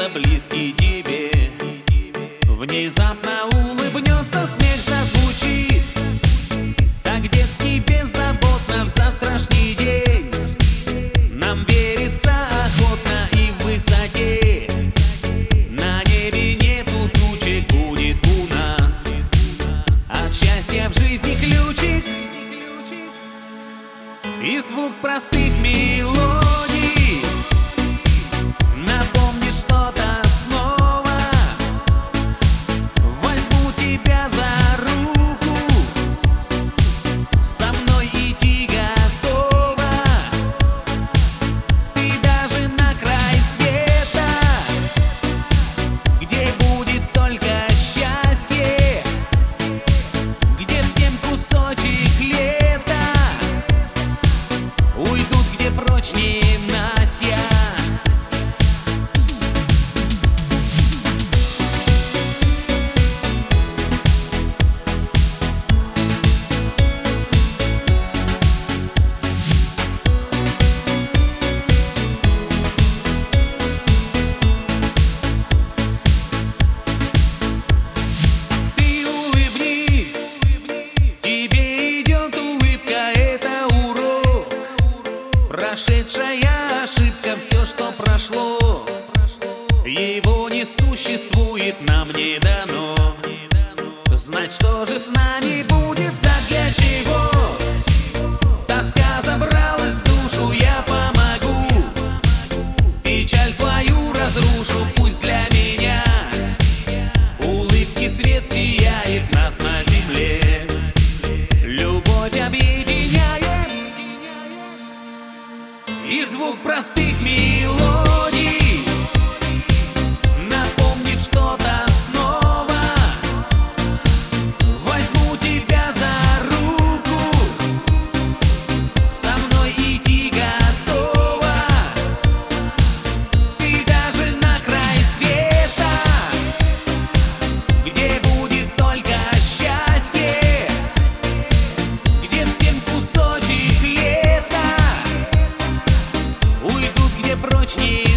окажется близкий тебе. Внезапно улыбнется, смех зазвучит так детски беззаботно в завтрашний день. Нам верится охотно и в высоте, на небе нету тучек, будет у нас от счастья в жизни ключик и звук простых мелодий напомнит что-то снова. Возьму тебя за руку, со мной идти готова. Ты даже на край света, где будет только счастье, где всем кусочек лета, уйдут где прочнее Настя. Ты улыбнись, тебе идет улыбка, это урок. Прошедшая ошибка, все, что прошло, его не существует, нам не дано знать, что же с нами будет, так для чего. Тоска забралась в душу, я помогу, печаль твою разрушу, пусть для меня улыбки свет сияет нас на земле. Любовь объединяет, и звук простых мелодий напомнит что-то снова. Возьму тебя за руку, со мной идти готова. Ты даже на край света, где будет только счастье, где всем кусочек лета, уйдут где прочнее